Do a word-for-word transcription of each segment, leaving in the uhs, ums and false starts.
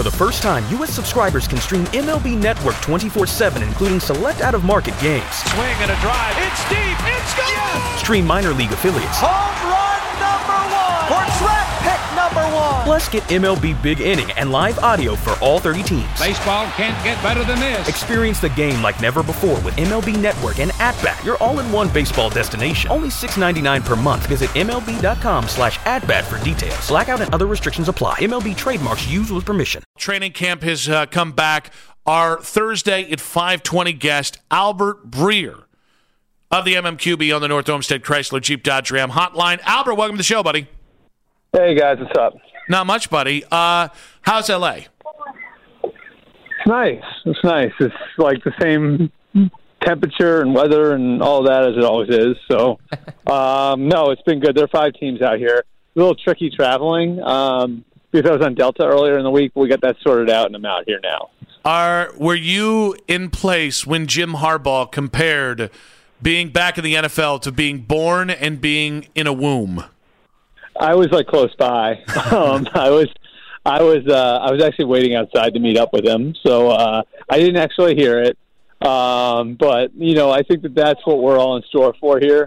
For the first time, U S subscribers can stream M L B Network twenty-four seven, including select out-of-market games. Swing and a drive. It's deep. It's gone. Yes! Stream minor league affiliates. Home run number one. For draft pick number one. Plus, get M L B Big Inning and live audio for all thirty teams. Baseball can't get better than this. Experience the game like never before with M L B Network and At-Bat, your all-in-one baseball destination. Only six dollars and ninety-nine cents per month. Visit M L B dot com slash at-bat for details. Blackout and other restrictions apply. M L B trademarks used with permission. Training camp has uh, come back. Our Thursday at five twenty guest, Albert Breer of the M M Q B on the North Olmsted Chrysler Jeep Dodge Ram hotline. Albert, welcome to the show, buddy. Hey, guys. What's up? Not much, buddy. Uh, how's L A? It's nice. It's nice. It's like the same temperature and weather and all that as it always is. So, um, no, it's been good. There are five teams out here. A little tricky traveling um, because I was on Delta earlier in the week, but we got that sorted out, and I'm out here now. Are Were you in place when Jim Harbaugh compared being back in the N F L to being born and being in a womb? I was like close by. um, I was, I was, uh, I was actually waiting outside to meet up with him, so uh, I didn't actually hear it. Um, but you know, I think that that's what we're all in store for here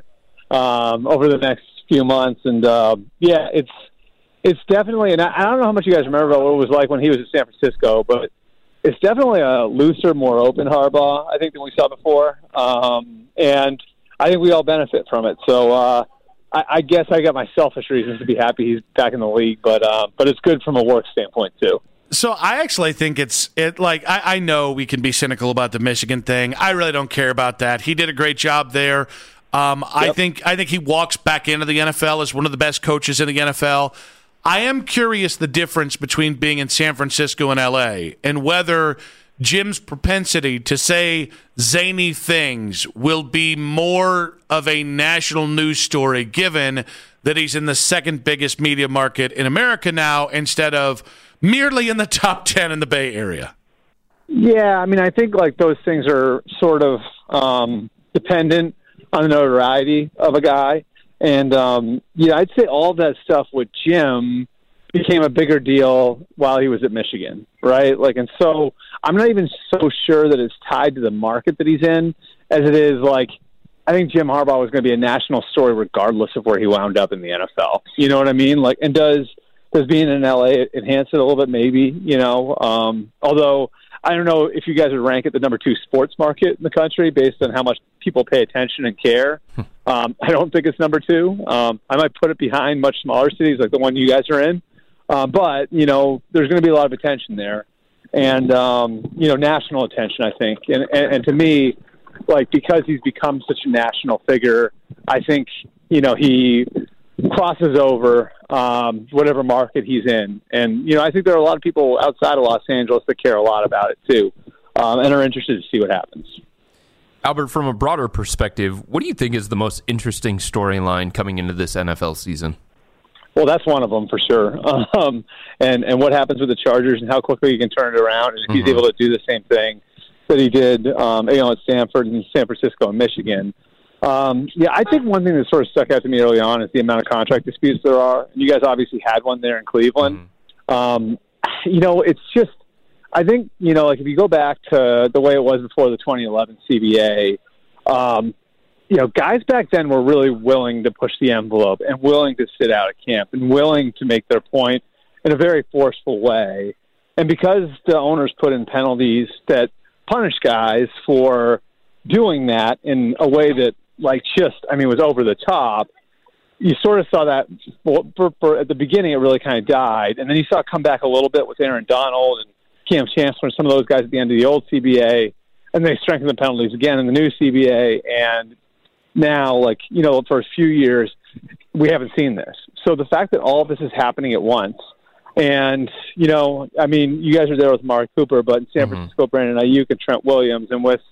um, over the next few months. And uh, yeah, it's it's definitely. And I, I don't know how much you guys remember about what it was like when he was in San Francisco, but it's definitely a looser, more open Harbaugh, I think, than we saw before. Um, and I think we all benefit from it. So. Uh, I guess I got my selfish reasons to be happy he's back in the league, but uh, but it's good from a work standpoint too. So I actually think it's it like I, I know we can be cynical about the Michigan thing. I really don't care about that. He did a great job there. Um, yep. I think I think he walks back into the N F L as one of the best coaches in the N F L. I am curious the difference between being in San Francisco and L A and whether Jim's propensity to say zany things will be more of a national news story given that he's in the second biggest media market in America now instead of merely in the top ten in the Bay Area. Yeah, I mean, I think like those things are sort of um, dependent on the notoriety of a guy. And, um, yeah, I'd say all that stuff with Jim became a bigger deal while he was at Michigan, right? Like, and so I'm not even so sure that it's tied to the market that he's in as it is like, I think Jim Harbaugh was going to be a national story regardless of where he wound up in the N F L. You know what I mean? Like, and does, does being in L A enhance it a little bit? Maybe, you know, um, although I don't know if you guys would rank it the number two sports market in the country based on how much people pay attention and care. um, I don't think it's number two. Um, I might put it behind much smaller cities like the one you guys are in. Uh, but, you know, there's going to be a lot of attention there and, um, you know, national attention, I think. And, and, and to me, like, because he's become such a national figure, I think, you know, he crosses over um, whatever market he's in. And, you know, I think there are a lot of people outside of Los Angeles that care a lot about it, too, um, and are interested to see what happens. Albert, from a broader perspective, what do you think is the most interesting storyline coming into this N F L season? Well, that's one of them for sure. Um, and, and what happens with the Chargers and how quickly he can turn it around. And if mm-hmm. he's able to do the same thing that he did um, you know, at Stanford and San Francisco and Michigan. Um, yeah, I think one thing that sort of stuck out to me early on is the amount of contract disputes there are. You guys obviously had one there in Cleveland. Mm-hmm. Um, you know, it's just, I think, you know, like if you go back to the way it was before the twenty eleven C B A, um, you know, guys back then were really willing to push the envelope and willing to sit out at camp and willing to make their point in a very forceful way. And because the owners put in penalties that punish guys for doing that in a way that, like, just, I mean, was over the top, you sort of saw that for, for, for, at the beginning it really kind of died. And then you saw it come back a little bit with Aaron Donald and Cam Chancellor and some of those guys at the end of the old C B A. And they strengthened the penalties again in the new C B A. And now, like, you know, for a few years, we haven't seen this. So the fact that all of this is happening at once, and, you know, I mean, you guys are there with Mark Cooper, but in San mm-hmm. Francisco, Brandon Ayuk and Trent Williams, and with,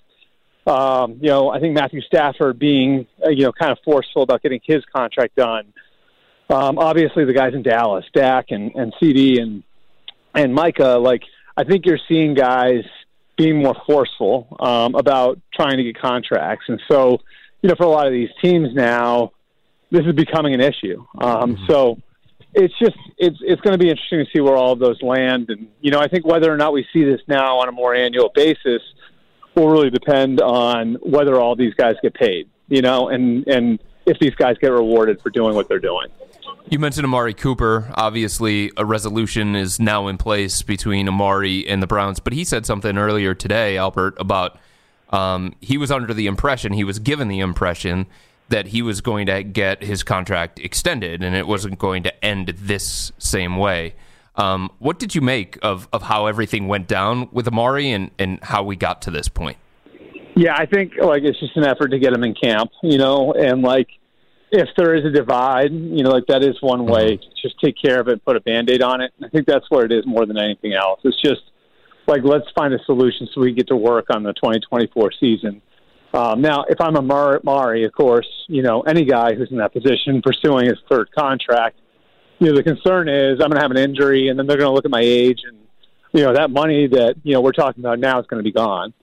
um, you know, I think Matthew Stafford being, uh, you know, kind of forceful about getting his contract done. Um, obviously, the guys in Dallas, Dak and, and C D and and Micah, like, I think you're seeing guys being more forceful um, about trying to get contracts. And so, you know, for a lot of these teams now, this is becoming an issue. Um, mm-hmm. So, it's just it's it's going to be interesting to see where all of those land. And, you know, I think whether or not we see this now on a more annual basis will really depend on whether all these guys get paid, you know, and, and if these guys get rewarded for doing what they're doing. You mentioned Amari Cooper. Obviously, a resolution is now in place between Amari and the Browns, but he said something earlier today, Albert, about um, he was under the impression, he was given the impression that he was going to get his contract extended and it wasn't going to end this same way. Um, what did you make of, of how everything went down with Amari and, and how we got to this point? Yeah, I think like it's just an effort to get him in camp, you know, and like if there is a divide, you know, like that is one way to just take care of it and put a Band-Aid on it. I think that's what it is more than anything else. It's just like, let's find a solution so we get to work on the twenty twenty-four season. Um, now, if I'm Amari, Amari, of course, you know, any guy who's in that position pursuing his third contract, you know, the concern is I'm going to have an injury and then they're going to look at my age and, you know, that money that, you know, we're talking about now is going to be gone.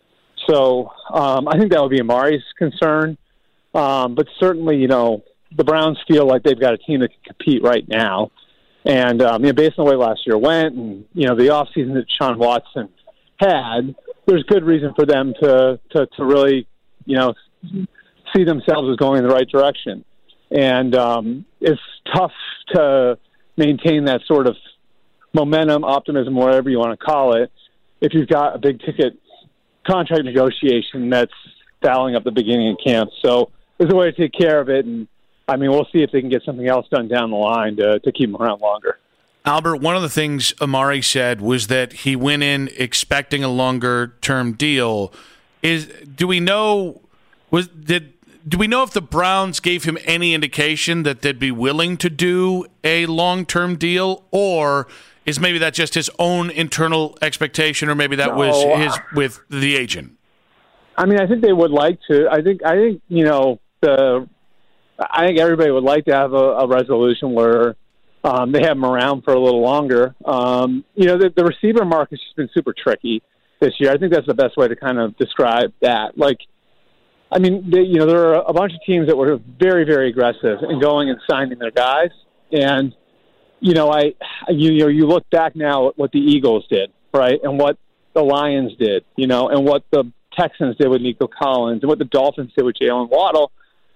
So um, I think that would be Amari's concern. Um, but certainly, you know, the Browns feel like they've got a team that can compete right now. And, um, you know, based on the way last year went and, you know, the offseason that Sean Watson had, there's good reason for them to, to, to really, you know, see themselves as going in the right direction. And um, it's tough to maintain that sort of momentum, optimism, whatever you want to call it, if you've got a big ticket contract negotiation that's fouling up the beginning of camp. So there's a way to take care of it. And, I mean, we'll see if they can get something else done down the line to, to keep them around longer. Albert, one of the things Amari said was that he went in expecting a longer-term deal. Is do we know was did do we know if the Browns gave him any indication that they'd be willing to do a long-term deal, or is maybe that just his own internal expectation, or maybe that no, was his with the agent? I mean, I think they would like to. I think I think you know the. I think everybody would like to have a, a resolution where um, they have him around for a little longer. Um, you know, the, the receiver market's just been super tricky this year. I think that's the best way to kind of describe that. Like, I mean, they, you know, there are a bunch of teams that were very, very aggressive in going and signing their guys. And, you know, I, you, you know, you look back now at what the Eagles did, right, and what the Lions did, you know, and what the Texans did with Nico Collins and what the Dolphins did with Jalen Waddle.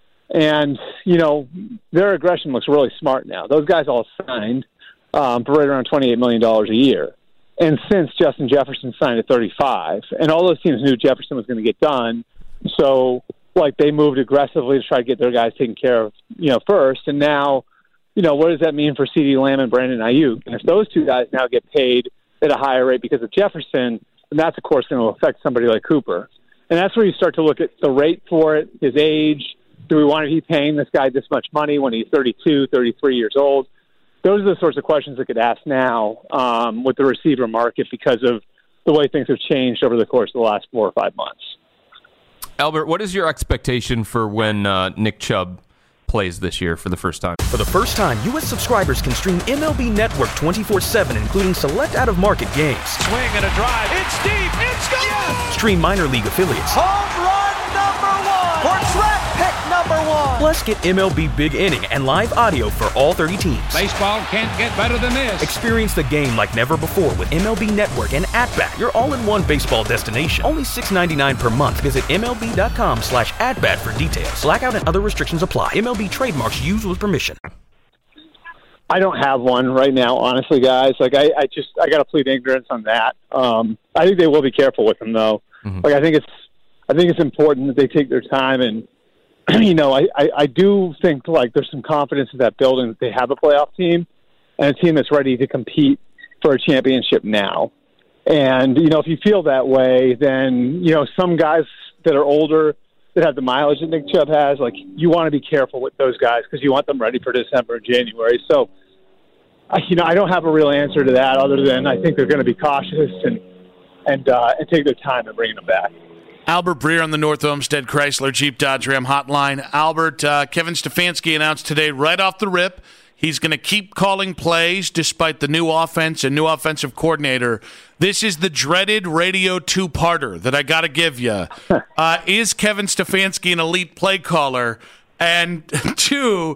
And, you know, their aggression looks really smart now. Those guys all signed um, for right around twenty-eight million dollars a year. And since Justin Jefferson signed at thirty-five, and all those teams knew Jefferson was going to get done, so, like, they moved aggressively to try to get their guys taken care of, you know, first. And now, you know, what does that mean for CeeDee Lamb and Brandon Ayuk? And if those two guys now get paid at a higher rate because of Jefferson, then that's, of course, going to affect somebody like Cooper. And that's where you start to look at the rate for it, his age. Do we want to be paying this guy this much money when he's thirty-two, thirty-three years old? Those are the sorts of questions that could ask now um, with the receiver market because of the way things have changed over the course of the last four or five months. Albert, what is your expectation for when uh, Nick Chubb plays this year for the first time? For the first time, U S subscribers can stream M L B Network twenty-four seven, including select out-of-market games. Swing and a drive. It's deep. It's gone. Yes! Stream minor league affiliates. Home run number one. Or draft pick number one. Plus, get M L B Big Inning and live audio for all thirty teams. Baseball can't get better than this. Experience the game like never before with M L B Network and At-Bat, your all-in-one baseball destination. Only six dollars and ninety-nine cents per month. Visit MLB.com slash at-bat for details. Blackout and other restrictions apply. M L B trademarks used with permission. I don't have one right now, honestly, guys. Like, I, I just, I got to plead ignorance on that. Um, I think they will be careful with him, though. Mm-hmm. Like, I think it's, I think it's important that they take their time, and you know, I, I, I do think like there's some confidence in that building that they have a playoff team and a team that's ready to compete for a championship now. And you know, if you feel that way, then you know, some guys that are older that have the mileage that Nick Chubb has, like you want to be careful with those guys because you want them ready for December and January. So, I, you know, I don't have a real answer to that other than I think they're going to be cautious and and uh, and take their time in bringing them back. Albert Breer on the North Olmsted Chrysler Jeep Dodge Ram hotline. Albert, uh, Kevin Stefanski announced today right off the rip he's going to keep calling plays despite the new offense and new offensive coordinator. This is the dreaded radio two-parter that I got to give you. Uh, is Kevin Stefanski an elite play caller? And two,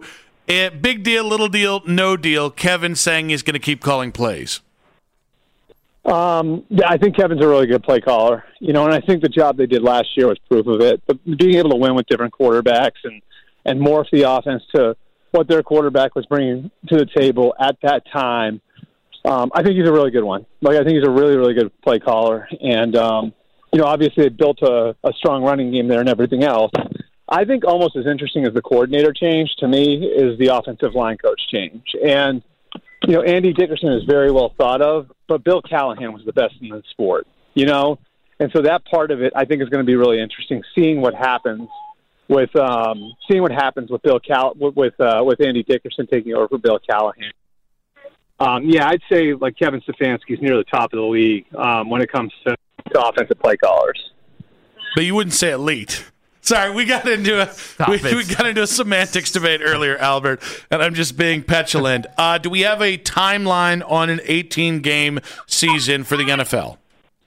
Eh, big deal, little deal, no deal. Kevin saying he's going to keep calling plays. Um, yeah, I think Kevin's a really good play caller. You know, and I think the job they did last year was proof of it. But being able to win with different quarterbacks and, and morph the offense to what their quarterback was bringing to the table at that time, um, I think he's a really good one. Like, I think he's a really, really good play caller. And, um, you know, obviously they built a, a strong running game there and everything else. I think almost as interesting as the coordinator change to me is the offensive line coach change. And, you know, Andy Dickerson is very well thought of, but Bill Callahan was the best in the sport, you know? And so that part of it, I think, is going to be really interesting, seeing what happens with um, seeing what happens with Bill Cal- with uh, with Andy Dickerson taking over for Bill Callahan. Um, yeah, I'd say like Kevin Stefanski's near the top of the league um, when it comes to, to offensive play callers. But you wouldn't say elite. Sorry, we got into a we, we got into a semantics debate earlier, Albert, and I'm just being petulant. Uh, do we have a timeline on an eighteen-game season for the N F L?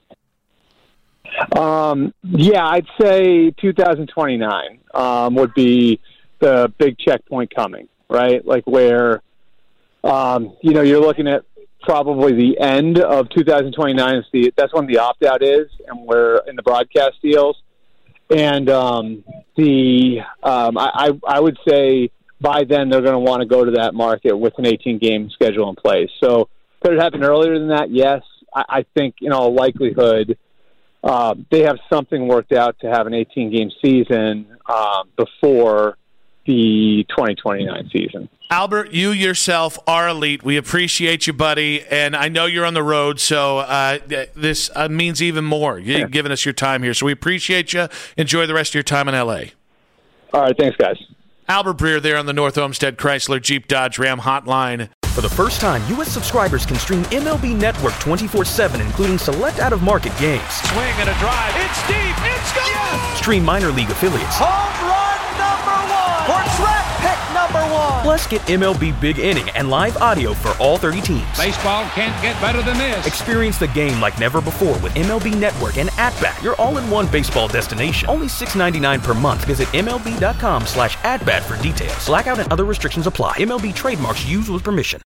Um, yeah, I'd say two thousand twenty-nine um, would be the big checkpoint coming, right? Like where, um, you know, you're looking at probably the end of two thousand twenty-nine. Is the, that's when the opt-out is, and we're in the broadcast deals. And um, the um, I, I would say by then they're going to want to go to that market with an eighteen-game schedule in place. So could it happen earlier than that? Yes. I, I think in all likelihood uh, they have something worked out to have an eighteen-game season um, before the twenty twenty-nine season. Albert, you yourself are elite. We appreciate you, buddy, and I know you're on the road, so uh, this uh, means even more. You've yeah. given us your time here, so we appreciate you. Enjoy the rest of your time in L A. All right, thanks, guys. Albert Breer there on the North Olmsted Chrysler Jeep Dodge Ram hotline. For the first time, U S subscribers can stream M L B Network twenty-four seven, including select out-of-market games. Swing and a drive. It's deep. It's gone. Yes. Stream minor league affiliates. Home run number one. For track pick number one. Plus, get M L B Big Inning and live audio for all thirty teams. Baseball can't get better than this. Experience the game like never before with M L B Network and At-Bat, your all-in-one baseball destination. Only six dollars and ninety-nine cents per month. Visit MLB.com slash at-bat for details. Blackout and other restrictions apply. M L B trademarks used with permission.